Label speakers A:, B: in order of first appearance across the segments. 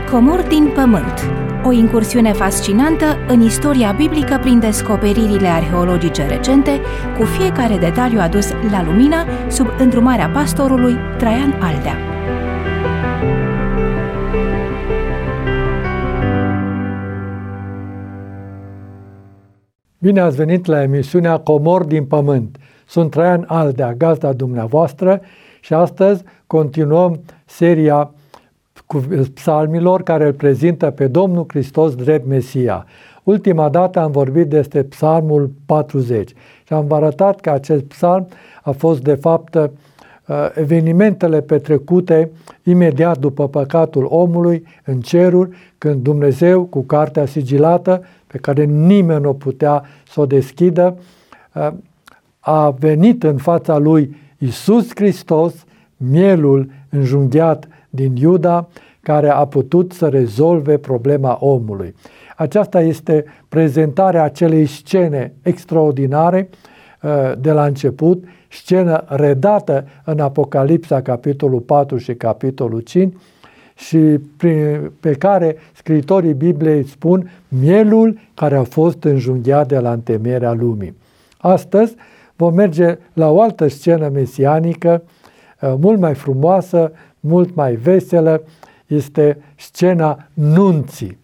A: Comori din pământ. O incursiune fascinantă în istoria biblică prin descoperirile arheologice recente, cu fiecare detaliu adus la lumină sub îndrumarea pastorului Traian Aldea.
B: Bine ați venit la emisiunea Comori din pământ. Sunt Traian Aldea, gazda dumneavoastră, și astăzi continuăm seria cu psalmilor care îl prezintă pe Domnul Hristos drept Mesia. Ultima dată am vorbit despre psalmul 40 și am arătat că acest psalm a fost de fapt evenimentele petrecute imediat după păcatul omului în ceruri, când Dumnezeu, cu cartea sigilată, pe care nimeni nu putea să o deschidă, a venit în fața lui Iisus Hristos, mielul înjunghiat din Iuda, care a putut să rezolve problema omului. Aceasta este prezentarea acelei scene extraordinare de la început, scenă redată în Apocalipsa, capitolul 4 și capitolul 5, și pe care scriitorii Bibliei spun mielul care a fost înjunghiat de la întemeierea lumii. Astăzi vom merge la o altă scenă mesianică, mult mai frumoasă, mult mai veselă, este scena nunții.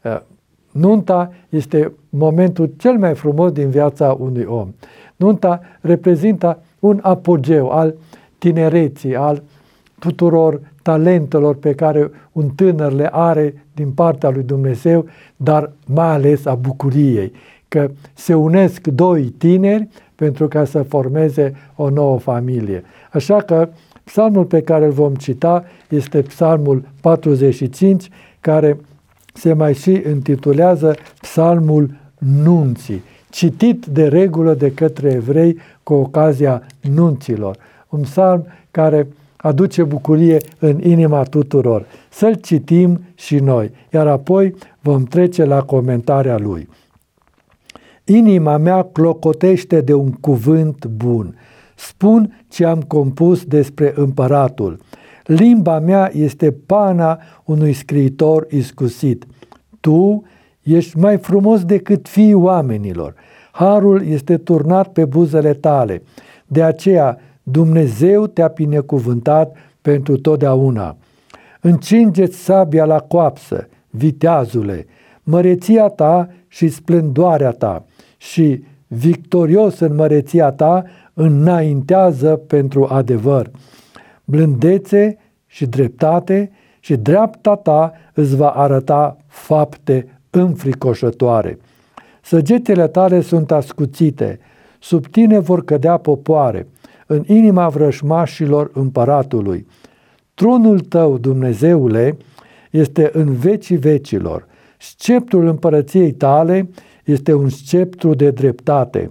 B: Nunta este momentul cel mai frumos din viața unui om. Nunta reprezintă un apogeu al tinereții, al tuturor talentelor pe care un tânăr le are din partea lui Dumnezeu, dar mai ales a bucuriei, că se unesc doi tineri pentru ca să formeze o nouă familie. Așa că psalmul pe care îl vom cita este psalmul 45, care se mai și intitulează Psalmul Nunții, citit de regulă de către evrei cu ocazia nunților. Un psalm care aduce bucurie în inima tuturor. Să-l citim și noi, iar apoi vom trece la comentarea lui. Inima mea clocotește de un cuvânt bun. Spun ce am compus despre împăratul. Limba mea este pana unui scriitor iscusit. Tu ești mai frumos decât fiii oamenilor. Harul este turnat pe buzele tale. De aceea Dumnezeu te-a binecuvântat pentru totdeauna. Încingeți sabia la coapsă, viteazule, măreția ta și splendoarea ta, și victorios în măreția ta înaintează pentru adevăr. Blândețe și dreptate și dreapta ta îți va arăta fapte înfricoșătoare. Săgetele tale sunt ascuțite, sub tine vor cădea popoare, în inima vrășmașilor împăratului. Tronul tău, Dumnezeule, este în vecii vecilor. Sceptrul împărăției tale este un sceptru de dreptate.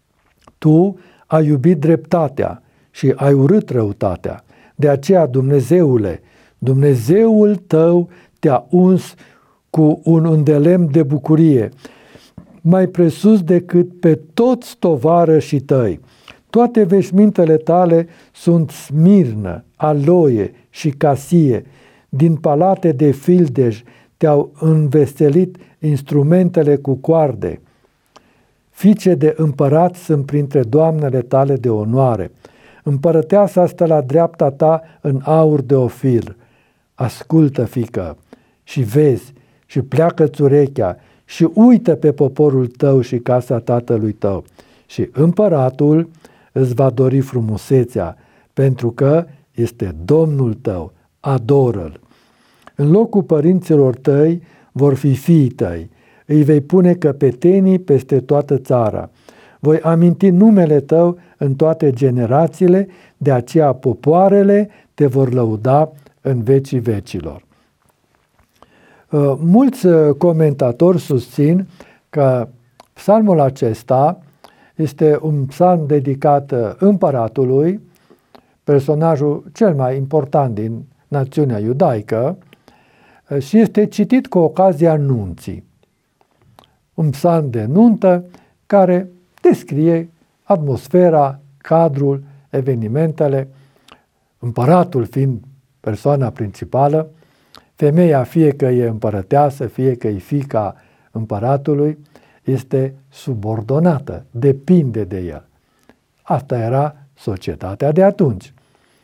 B: Tu ai iubit dreptatea și ai urât răutatea. De aceea, Dumnezeule, Dumnezeul tău te-a uns cu un îndelemn de bucurie, mai presus decât pe toți tovarășii tăi. Toate veșmintele tale sunt smirnă, aloie și casie. Din palate de fildeș te-au înveselit instrumentele cu coarde. Fiice de împărat sunt printre doamnele tale de onoare. Împărăteasa stă la dreapta ta în aur de ofir. Ascultă, fiică, și vezi, și pleacă-ți urechea, și uită pe poporul tău și casa tatălui tău. Și împăratul îți va dori frumusețea, pentru că este Domnul tău, adoră-l. În locul părinților tăi vor fi fiii tăi, îi vei pune căpetenii peste toată țara. Voi aminti numele tău în toate generațiile, de aceea popoarele te vor lăuda în vecii vecilor. Mulți comentatori susțin că psalmul acesta este un psalm dedicat împăratului, personajul cel mai important din națiunea iudaică, și este citit cu ocazia nunții. Un psalm de nuntă care descrie atmosfera, cadrul, evenimentele, împăratul fiind persoana principală, Femeia, fie că e împărăteasă, fie că e fiica împăratului, este subordonată, depinde de el. Asta era societatea de atunci.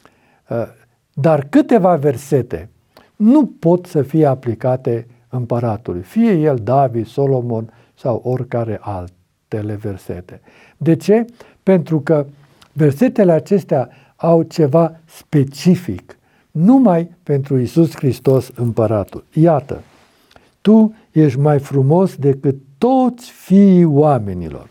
B: Dar câteva versete nu pot să fie aplicate împăratului, fie el David, Solomon sau oricare altele versete. De ce? Pentru că versetele acestea au ceva specific, numai pentru Iisus Hristos împăratul. Iată, tu ești mai frumos decât toți fiii oamenilor.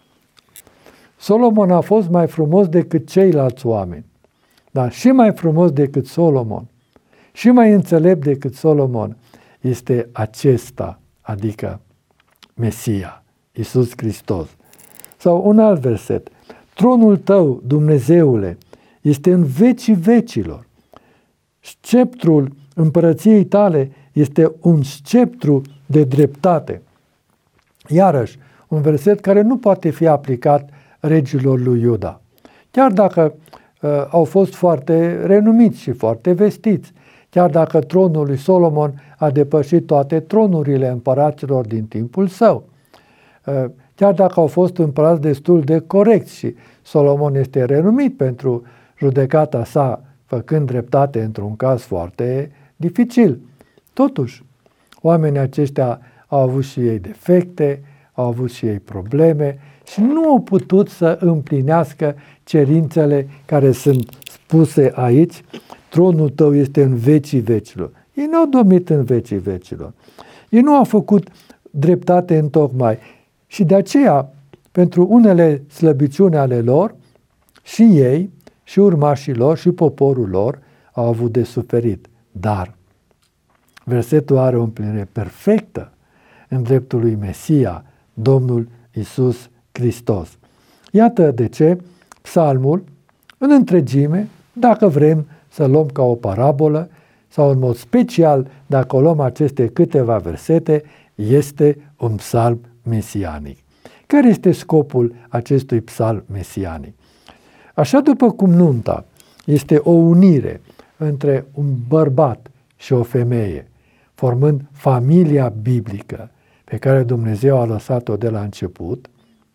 B: Solomon a fost mai frumos decât ceilalți oameni, dar și mai frumos decât Solomon, și mai înțelept decât Solomon este acesta, adică Mesia, Iisus Hristos. Sau un alt verset, tronul tău, Dumnezeule, este în vecii vecilor. Sceptrul împărăției tale este un sceptru de dreptate. Iarăși, un verset care nu poate fi aplicat regilor lui Iuda. Chiar dacă au fost foarte renumiți și foarte vestiți, chiar dacă tronul lui Solomon a depășit toate tronurile împăraților din timpul său, chiar dacă au fost împărați destul de corecți și Solomon este renumit pentru judecata sa, făcând dreptate într-un caz foarte dificil. Totuși, oamenii aceștia au avut și ei defecte, au avut și ei probleme și nu au putut să împlinească cerințele care sunt spuse aici. Tronul tău este în vecii vecilor. Ei nu au domnit în vecii vecilor. Ei nu au făcut dreptate întocmai. Și de aceea, pentru unele slăbiciuni ale lor, și ei, și urmașii lor, și poporul lor au avut de suferit. Dar versetul are o împlinire perfectă în dreptul lui Mesia, Domnul Iisus Hristos. Iată de ce psalmul, în întregime, dacă vrem să luăm ca o parabolă, sau în mod special, dacă o luăm aceste câteva versete, este un psalm mesianic. Care este scopul acestui psalm mesianic? Așa după cum nunta este o unire între un bărbat și o femeie, formând familia biblică pe care Dumnezeu a lăsat-o de la început,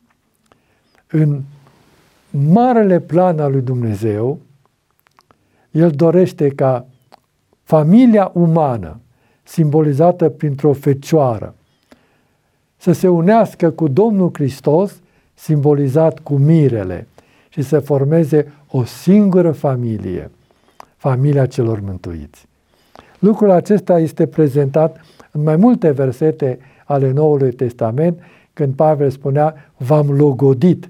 B: în marele plan al lui Dumnezeu, El dorește ca familia umană, simbolizată printr-o fecioară, să se unească cu Domnul Hristos, simbolizat cu mirele, și să formeze o singură familie, familia celor mântuiți. Lucrul acesta este prezentat în mai multe versete ale Noului Testament, când Pavel spunea, v-am logodit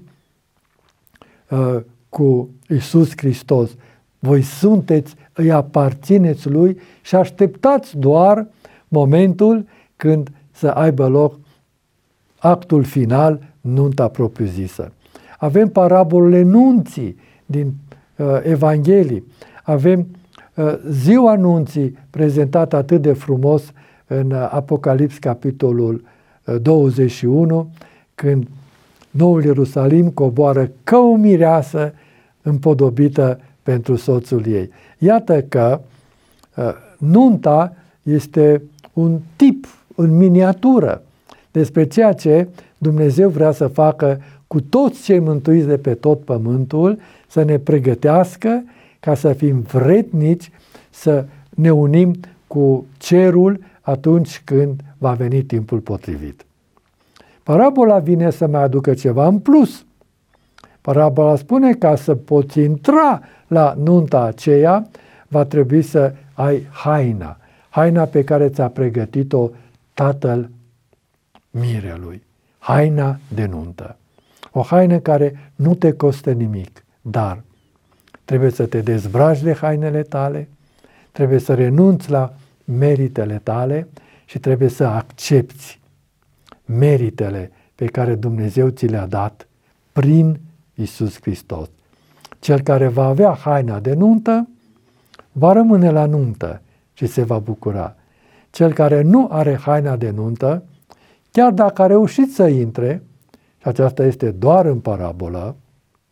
B: cu Iisus Hristos. Voi sunteți, îi aparțineți Lui și așteptați doar momentul când să aibă loc actul final, nunta propriu-zisă. Avem parabolele nunții din Evanghelii, avem ziua nunții prezentată atât de frumos în Apocalips, capitolul 21, când Noul Ierusalim coboară ca o mireasă împodobită pentru soțul ei. Iată că nunta este un tip în miniatură despre ceea ce Dumnezeu vrea să facă cu toți cei mântuiți de pe tot pământul, să ne pregătească ca să fim vrednici să ne unim cu cerul atunci când va veni timpul potrivit. Parabola vine să mai aducă ceva în plus. Parabola spune ca să poți intra la nunta aceea, va trebui să ai haina pe care ți-a pregătit-o tatăl mirelui, haina de nuntă. O haină care nu te costă nimic, dar trebuie să te dezbraci de hainele tale, trebuie să renunți la meritele tale și trebuie să accepti meritele pe care Dumnezeu ți le-a dat prin Iisus Hristos. Cel care va avea haina de nuntă va rămâne la nuntă și se va bucura. Cel care nu are haina de nuntă, chiar dacă a reușit să intre, și aceasta este doar în parabolă,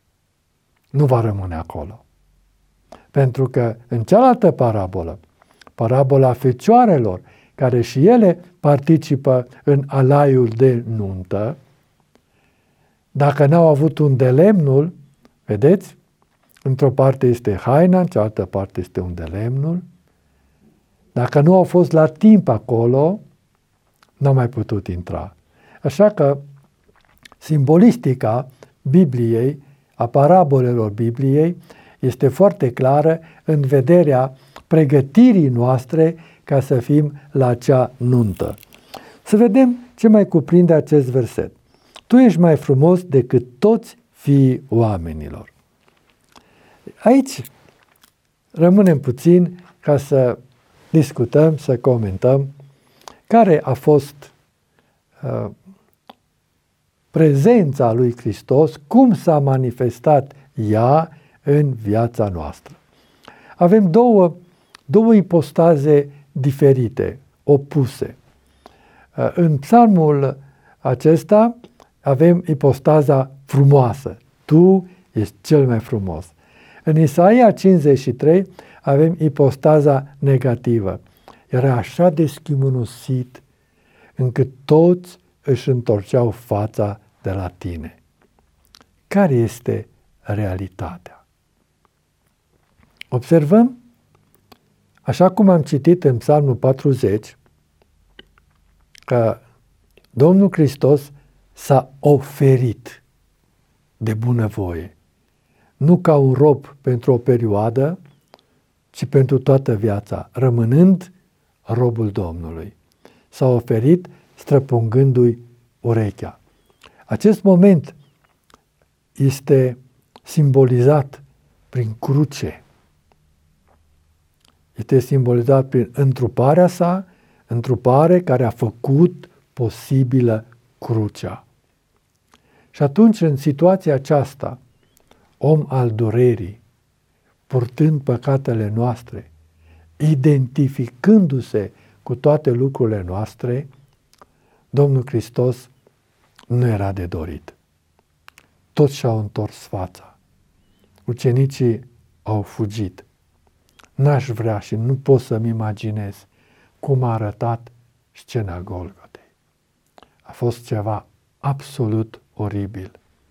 B: nu va rămâne acolo. Pentru că în cealaltă parabolă, parabola fecioarelor, care și ele participă în alaiul de nuntă. Dacă n-au avut unde lemnul, vedeți, într-o parte este haina, în cealaltă parte este unde lemnul. Dacă nu au fost la timp acolo, n-au mai putut intra. Așa că simbolistica Bibliei, a parabolelor Bibliei, este foarte clară în vederea pregătirii noastre ca să fim la acea nuntă. Să vedem ce mai cuprinde acest verset. Tu ești mai frumos decât toți fiii oamenilor. Aici rămânem puțin ca să discutăm, să comentăm care a fost prezența lui Hristos, cum s-a manifestat ea în viața noastră. Avem două ipostaze diferite, opuse. În psalmul acesta avem ipostaza frumoasă. Tu ești cel mai frumos. În Isaia 53 avem ipostaza negativă. Era așa de schimunosit încât toți își întorceau fața de la tine. Care este realitatea? Observăm, așa cum am citit în Psalmul 40, că Domnul Hristos s-a oferit de bunăvoie, nu ca un rob pentru o perioadă, ci pentru toată viața, rămânând robul Domnului. S-a oferit străpungându-i urechea. Acest moment este simbolizat prin cruce. Este simbolizat prin întruparea sa, întrupare care a făcut posibilă crucea. Și atunci, în situația aceasta, om al durerii, purtând păcatele noastre, identificându-se cu toate lucrurile noastre, Domnul Hristos nu era de dorit. Toți și-au întors fața. Ucenicii au fugit. N-aș vrea și nu pot să-mi imaginez cum a arătat scena Golgotei. A fost ceva absolut oribil.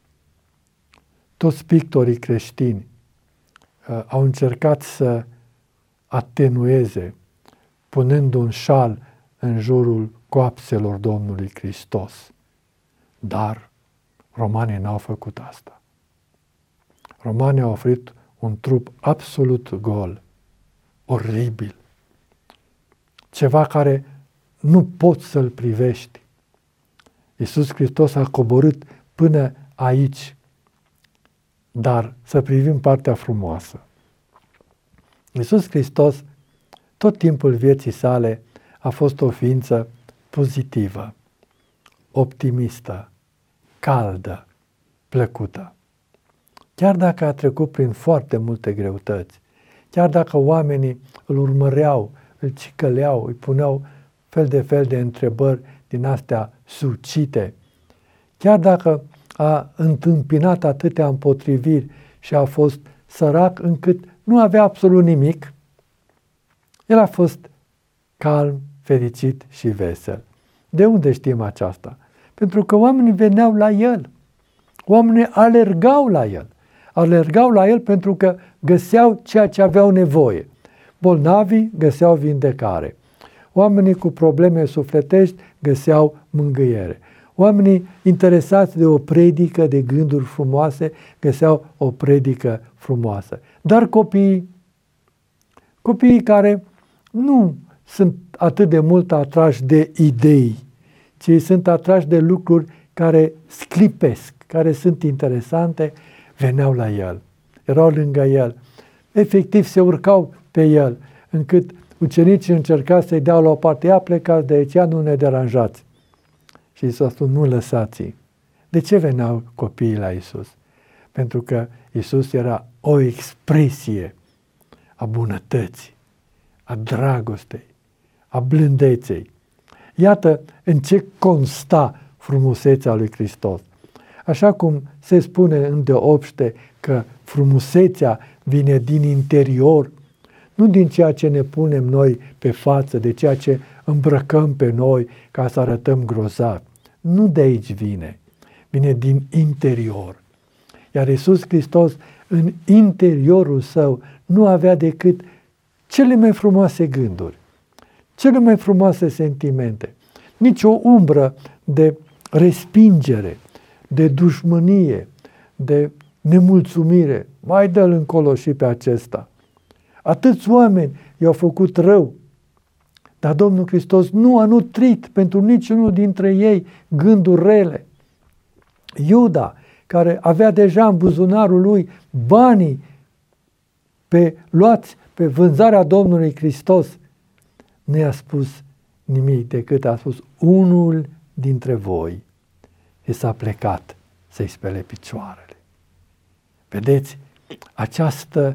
B: Toți pictorii creștini au încercat să atenueze, punând un șal în jurul coapselor Domnului Hristos. Dar romanii n-au făcut asta. Romanii au oferit un trup absolut gol, oribil, ceva care nu poți să-l privești. Iisus Hristos a coborât până aici, dar să privim partea frumoasă. Iisus Hristos, tot timpul vieții sale, a fost o ființă pozitivă, optimistă, caldă, plăcută. Chiar dacă a trecut prin foarte multe greutăți, chiar dacă oamenii îl urmăreau, îl cicăleau, îi puneau fel de întrebări din astea sucite, chiar dacă a întâmpinat atâtea împotriviri și a fost sărac încât nu avea absolut nimic, el a fost calm, fericit și vesel. De unde știm aceasta? Pentru că oamenii veneau la el. Oamenii alergau la el. Alergau la el pentru că găseau ceea ce aveau nevoie. Bolnavii găseau vindecare. Oamenii cu probleme sufletești găseau mângâiere. Oamenii interesați de o predică, de gânduri frumoase, găseau o predică frumoasă. Dar copiii care nu sunt atât de mult atrași de idei, ci sunt atrași de lucruri care sclipesc, care sunt interesante, veneau la el, erau lângă el, efectiv se urcau pe el, încât ucenicii încercau să-i dea la o parte, ia plecați de aici, nu ne deranjați. Și Iisus a spus, nu lăsați-i. De ce veneau copiii la Iisus? Pentru că Iisus era o expresie a bunătății, a dragostei, a blândeței. Iată în ce consta frumusețea lui Hristos. Așa cum se spune îndeopște că frumusețea vine din interior, nu din ceea ce ne punem noi pe față, de ceea ce îmbrăcăm pe noi ca să arătăm grozavi. Nu de aici vine, vine din interior. Iar Iisus Hristos în interiorul său nu avea decât cele mai frumoase gânduri, cele mai frumoase sentimente, nici o umbră de respingere, de dușmănie, de nemulțumire. Mai dă-l încolo și pe acesta. Atâți oameni i-au făcut rău, dar Domnul Hristos nu a nutrit pentru niciunul dintre ei gânduri rele. Iuda, care avea deja în buzunarul lui banii luați pe vânzarea Domnului Hristos, nu i-a spus nimic decât a spus: unul dintre voi s-a plecat să-i spele picioarele. Vedeți, această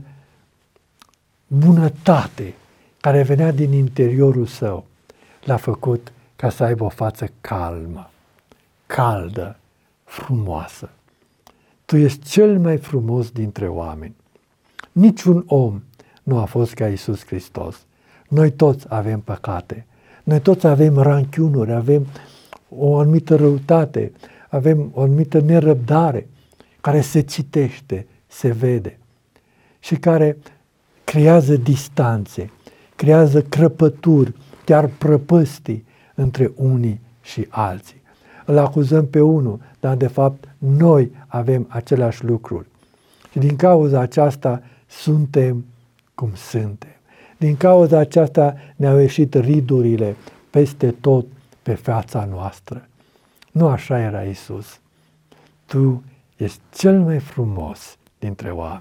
B: bunătate care venea din interiorul său l-a făcut ca să aibă o față calmă, caldă, frumoasă. Tu ești cel mai frumos dintre oameni. Niciun om nu a fost ca Iisus Hristos. Noi toți avem păcate, noi toți avem ranchiunuri, avem o anumită răutate, avem o anumită nerăbdare care se citește, se vede și care creează distanțe, creează crăpături, chiar prăpăstii între unii și alții. Îl acuzăm pe unul, dar de fapt noi avem aceleași lucruri. Și din cauza aceasta suntem cum suntem. Din cauza aceasta ne-au ieșit ridurile peste tot pe fața noastră. Nu așa era Iisus. Tu ești cel mai frumos dintre oameni.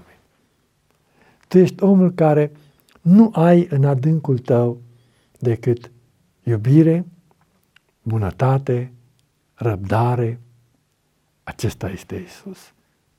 B: Tu ești omul care nu ai în adâncul tău decât iubire, bunătate, răbdare. Acesta este Iisus.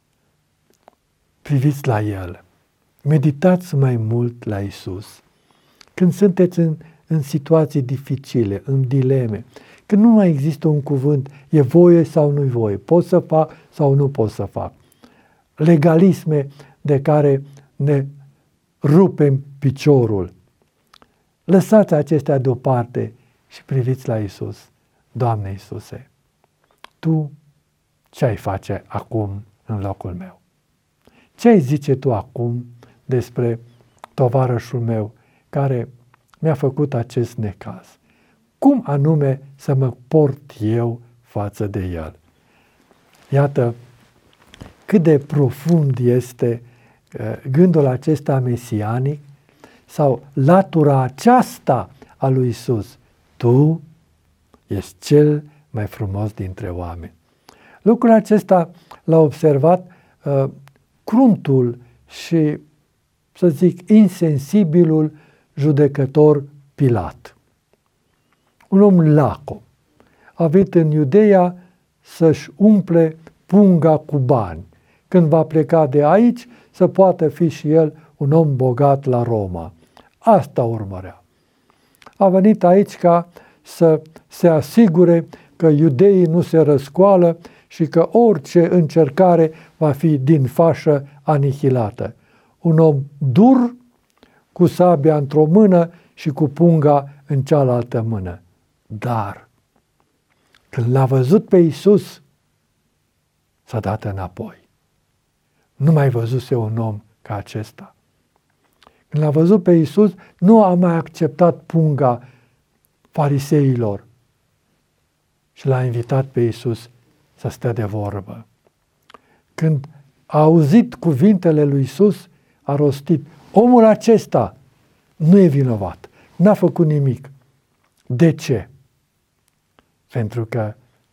B: Priviți la El. Meditați mai mult la Iisus. Când sunteți în situații dificile, în dileme, când nu mai există un cuvânt, e voie sau nu-i voie, pot să fac sau nu pot să fac. Legalisme de care ne rupem piciorul. Lăsați acestea deoparte și priviți la Iisus. Doamne Iisuse, Tu ce ai face acum în locul meu? Ce ai zice Tu acum despre tovarășul meu care mi-a făcut acest necaz? Cum anume să mă port eu față de el? Iată cât de profund este gândul acesta mesianic sau latura aceasta a lui Iisus. Tu ești cel mai frumos dintre oameni. Lucrul acesta l-a observat cruntul și, să zic, insensibilul judecător Pilat. Un om laco, a venit în Iudeea să-și umple punga cu bani. Când va pleca de aici, să poată fi și el un om bogat la Roma. Asta urmărea. A venit aici ca să se asigure că iudeii nu se răscoală și că orice încercare va fi din fașă anihilată. Un om dur, cu sabia într-o mână și cu punga în cealaltă mână. Dar când l-a văzut pe Iisus, s-a dat înapoi. Nu mai văzuse un om ca acesta. Când l-a văzut pe Iisus, nu a mai acceptat punga fariseilor și l-a invitat pe Iisus să stea de vorbă. Când a auzit cuvintele lui Iisus, a rostit: omul acesta nu e vinovat, n-a făcut nimic. De ce? Pentru că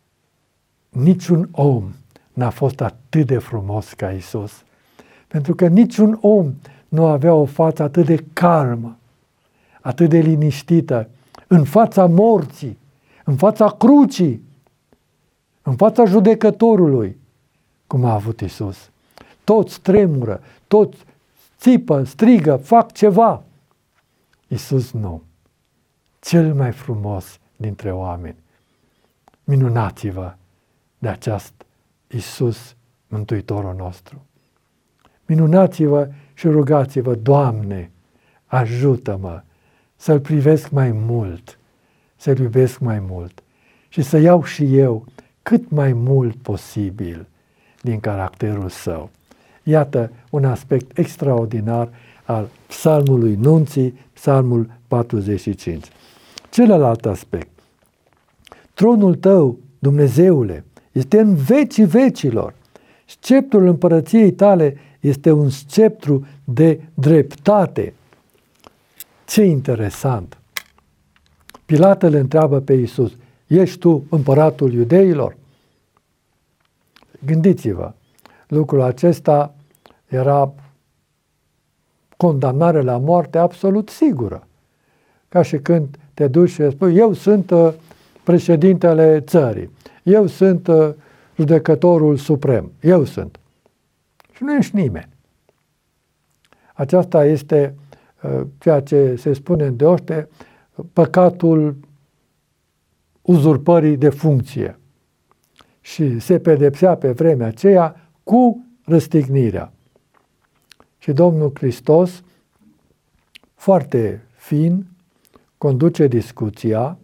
B: niciun om n-a fost atât de frumos ca Iisus. Pentru că niciun om nu avea o față atât de calmă, atât de liniștită, în fața morții, în fața crucii, în fața judecătorului, cum a avut Iisus. Toți tremură, toți țipă, strigă, fac ceva. Iisus nu. Cel mai frumos dintre oameni. Minunați-vă de acest Iisus, Mântuitorul nostru. Minunați-vă și rugați-vă: Doamne, ajută-mă să-L privesc mai mult, să-L iubesc mai mult și să iau și eu cât mai mult posibil din caracterul Său. Iată un aspect extraordinar al psalmului nunții, psalmul 45. Celălalt aspect. Tronul Tău, Dumnezeule, este în vecii vecilor. Sceptrul împărăției Tale este un sceptru de dreptate. Ce interesant! Pilat îl întreabă pe Iisus, ești tu împăratul iudeilor? Gândiți-vă, lucrul acesta era condamnare la moarte absolut sigură. Ca și când te duci și spui, eu sunt președintele țării, eu sunt judecătorul suprem, eu sunt. Și nu ești nimeni. Aceasta este ceea ce se spune în deoște, păcatul uzurpării de funcție. Și se pedepsea pe vremea aceea cu răstignirea. Și Domnul Hristos, foarte fin, conduce discuția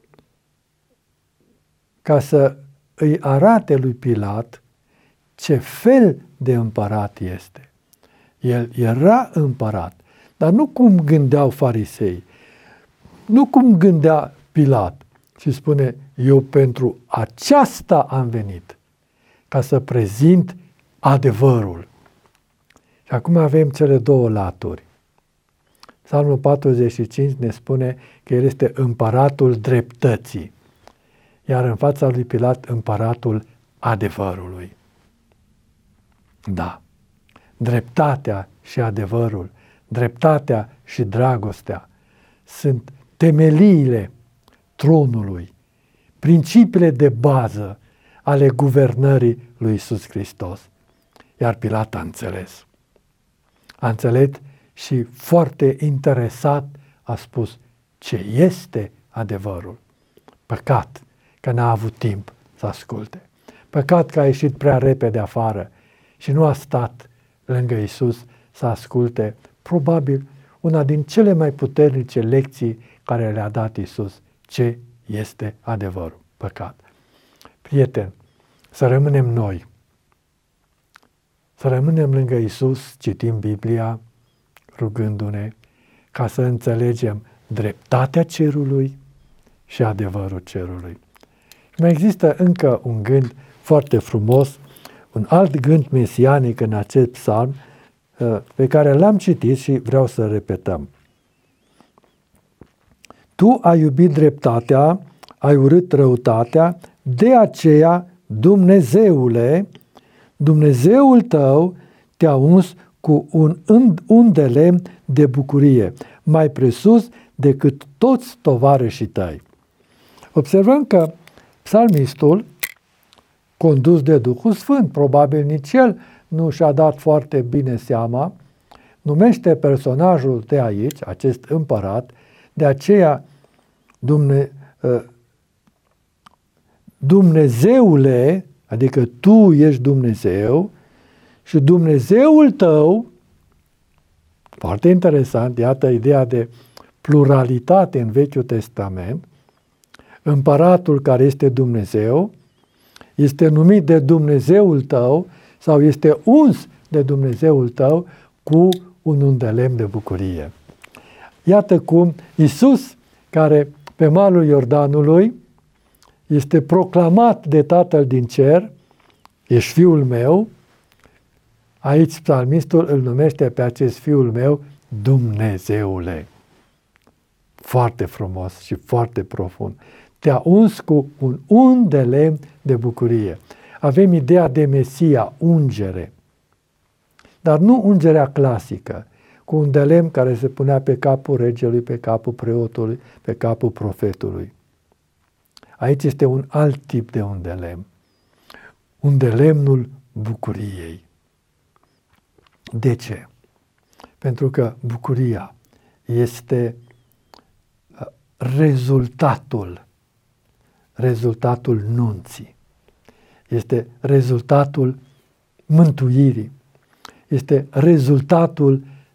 B: ca să îi arate lui Pilat ce fel de împărat este. El era împărat, dar nu cum gândeau farisei, nu cum gândea Pilat, ci spune, eu pentru aceasta am venit, ca să prezint adevărul. Și acum avem cele două laturi. Psalmul 45 ne spune că el este împăratul dreptății, iar în fața lui Pilat împăratul adevărului. Da, dreptatea și adevărul, dreptatea și dragostea sunt temeliile tronului, principiile de bază ale guvernării lui Iisus Hristos. Iar Pilat a înțeles. A înțeles și foarte interesat a spus ce este adevărul. Păcat că n-a avut timp să asculte. Păcat că a ieșit prea repede afară și nu a stat lângă Iisus să asculte probabil una din cele mai puternice lecții care le-a dat Iisus. Ce este adevărul? Păcat. Prieteni, să rămânem noi. Să rămânem lângă Iisus, citim Biblia, rugându-ne ca să înțelegem dreptatea cerului și adevărul cerului. Mai există încă un gând foarte frumos, un alt gând mesianic în acest psalm, pe care l-am citit și vreau să repetăm. Tu ai iubit dreptatea, ai urât răutatea, de aceea, Dumnezeule, Dumnezeul tău te-a uns cu un de lemn de bucurie, mai presus decât toți tovarășii tăi. Observăm că psalmistul, condus de Duhul Sfânt, probabil nici el nu și-a dat foarte bine seama, numește personajul de aici, acest împărat, de aceea Dumnezeule, adică tu ești Dumnezeu și Dumnezeul tău, foarte interesant, iată ideea de pluralitate în Vechiul Testament, împăratul care este Dumnezeu, este numit de Dumnezeul tău sau este uns de Dumnezeul tău cu un undelemn de bucurie. Iată cum Iisus, care pe malul Iordanului este proclamat de Tatăl din cer, ești Fiul meu, aici psalmistul îl numește pe acest Fiul meu Dumnezeule. Foarte frumos și foarte profund. Te-a uns cu un de lemn de bucurie. Avem ideea de Mesia, ungere, dar nu ungerea clasică, cu un de lemn care se punea pe capul regelui, pe capul preotului, pe capul profetului. Aici este un alt tip de undelemn. Undelemnul bucuriei. De ce? Pentru că bucuria este rezultatul nunții. Este rezultatul mântuirii. Este rezultatul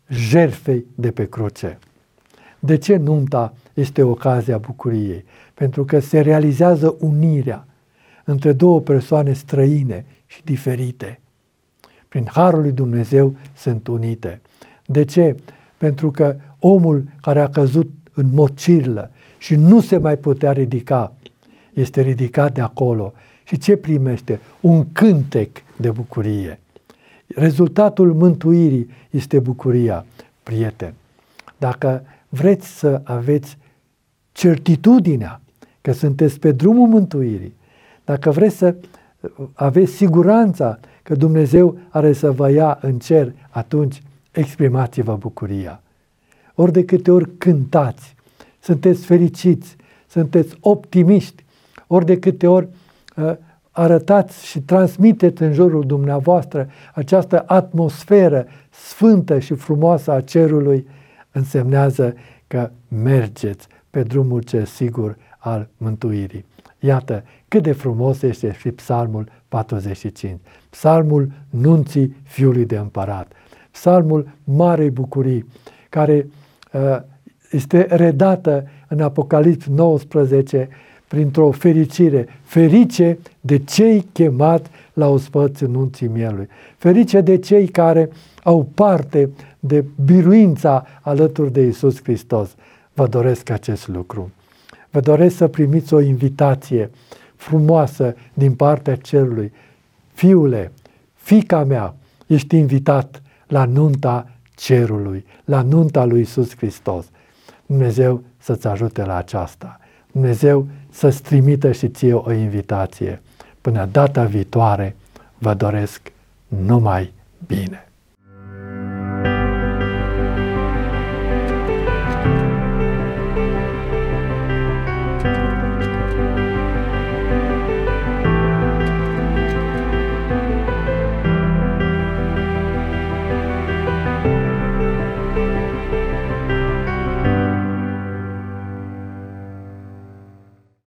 B: jertfei de pe cruce. De ce nunta este ocazia bucuriei? Pentru că se realizează unirea între două persoane străine și diferite. Prin harul lui Dumnezeu sunt unite. De ce? Pentru că omul care a căzut în mocirlă și nu se mai putea ridica, este ridicat de acolo. Și ce primește? Un cântec de bucurie. Rezultatul mântuirii este bucuria. Prieteni, dacă vreți să aveți certitudinea că sunteți pe drumul mântuirii, dacă vreți să aveți siguranța că Dumnezeu are să vă ia în cer, atunci exprimați-vă bucuria. Ori de câte ori cântați, sunteți fericiți, sunteți optimiști, ori de câte ori arătați și transmiteți în jurul dumneavoastră această atmosferă sfântă și frumoasă a cerului, însemnează că mergeți pe drumul cel sigur al mântuirii. Iată cât de frumos este și Psalmul 45, Psalmul nunții Fiului de Împărat, Psalmul Marei Bucurii, care este redată în Apocalips 19 printr-o fericire. Ferice de cei chemați la ospăți în nunții mielului. Ferice de cei care au parte de biruința alături de Iisus Hristos. Vă doresc acest lucru. Vă doresc să primiți o invitație frumoasă din partea cerului. Fiule, fiica mea, ești invitat la nunta cerului, la nunta lui Iisus Hristos. Dumnezeu să-ți ajute la aceasta. Dumnezeu să-ți trimită și ție o invitație. Până data viitoare, vă doresc numai bine.